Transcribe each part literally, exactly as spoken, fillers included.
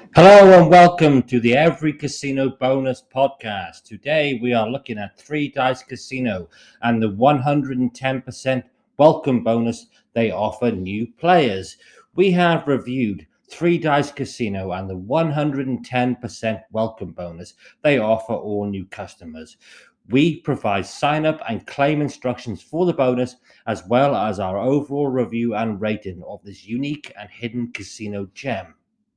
Hello and welcome to the Every Casino Bonus podcast. Today we are looking at Three Dice Casino and the one hundred ten percent welcome bonus they offer new players. We have reviewed Three Dice Casino and the one hundred ten percent welcome bonus they offer all new customers. We provide sign up and claim instructions for the bonus, as well as our overall review and rating of this unique and hidden casino gem.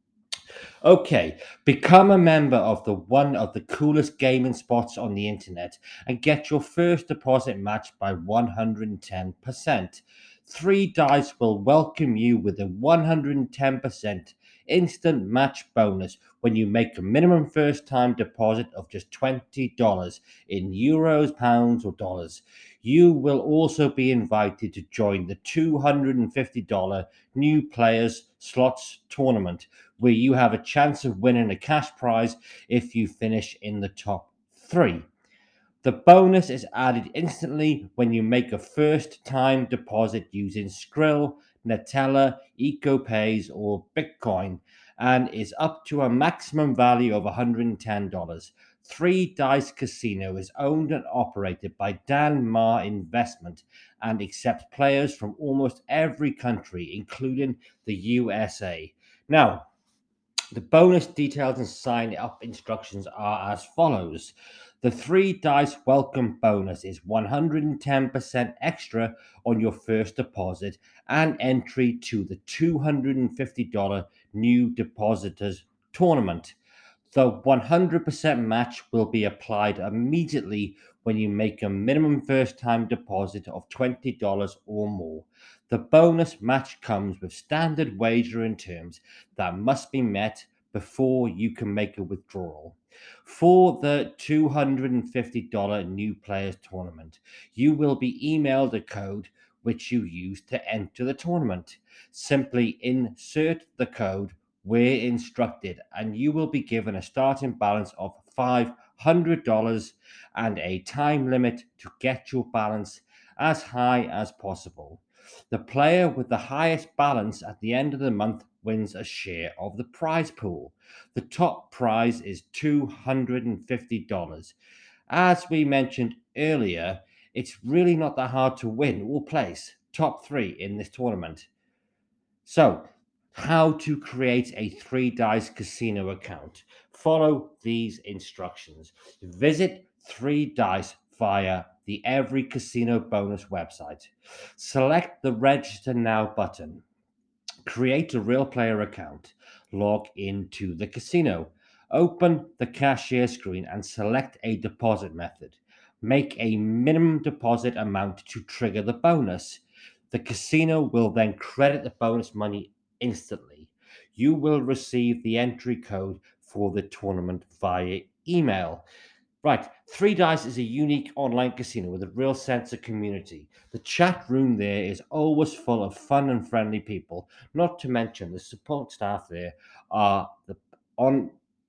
Okay, become a member of the one of the coolest gaming spots on the internet and get your first deposit matched by one hundred ten percent. Three Dice will welcome you with a one hundred ten percent instant match bonus when you make a minimum first time deposit of just twenty dollars in euros, pounds, or dollars. You will also be invited to join the two hundred fifty dollars new players slots tournament, where you have a chance of winning a cash prize if you finish in the top three. The bonus is added instantly when you make a first time deposit using Skrill, Netella, EcoPays, or Bitcoin, and is up to a maximum value of one hundred ten dollars. Three Dice Casino is owned and operated by Dan Ma Investment and accepts players from almost every country, including the U S A. Now, the bonus details and sign up instructions are as follows. The Three Dice welcome bonus is one hundred ten percent extra on your first deposit and entry to the two hundred fifty dollars new depositors tournament. The one hundred percent match will be applied immediately when you make a minimum first time deposit of twenty dollars or more. The bonus match comes with standard wagering terms that must be met before you can make a withdrawal. For the two hundred fifty dollars new players tournament, you will be emailed a code which you use to enter the tournament. Simply insert the code where instructed, and you will be given a starting balance of five hundred dollars and a time limit to get your balance as high as possible. The player with the highest balance at the end of the month wins a share of the prize pool. The top prize is two hundred fifty dollars. As we mentioned earlier, it's really not that hard to win or place top three in this tournament. So, how to create a Three Dice Casino account. Follow these instructions. Visit Three Dice via the Every Casino Bonus website. Select the Register Now button. Create a real player account. Log into the casino. Open the cashier screen and select a deposit method. Make a minimum deposit amount to trigger the bonus. The casino will then credit the bonus money instantly. You will receive the entry code for the tournament via email. Right, Three Dice is a unique online casino with a real sense of community. The chat room there is always full of fun and friendly people. Not to mention the support staff there are the, on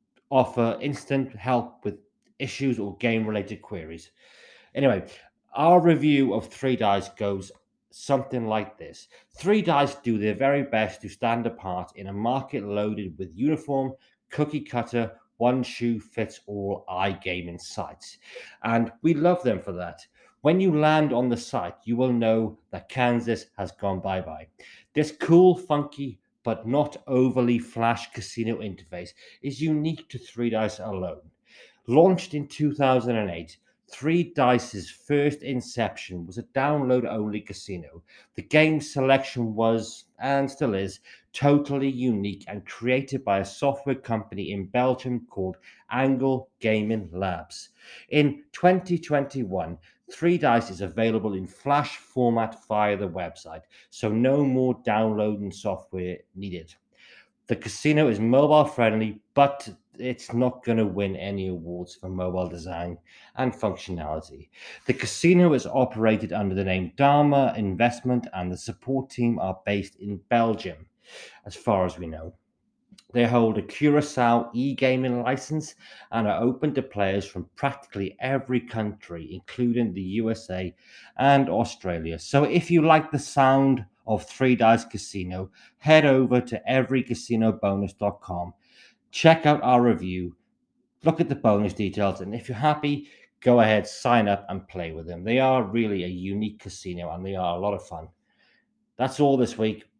offer instant help with issues or game related queries. Anyway, our review of Three Dice goes something like this. Three Dice do their very best to stand apart in a market loaded with uniform, cookie cutter, one shoe fits all iGaming sites. And we love them for that. When you land on the site, you will know that Kansas has gone bye bye. This cool, funky, but not overly flash casino interface is unique to Three Dice alone. Launched in two thousand eight, Three Dice's first inception was a download only casino. The game selection was, and still is, totally unique and created by a software company in Belgium called Angle Gaming Labs. In twenty twenty-one, Three Dice is available in Flash format via the website, so no more downloading software needed. The casino is mobile friendly, but it's not going to win any awards for mobile design and functionality. The casino is operated under the name Dharma Investment, and the support team are based in Belgium, as far as we know. They hold a Curacao e gaming license and are open to players from practically every country, including the U S A and Australia. So if you like the sound of Three Dice Casino, head over to every casino bonus dot com. check out our review, look at the bonus details, and if you're happy, go ahead, sign up and play with them. They are really a unique casino and they are a lot of fun. That's all this week.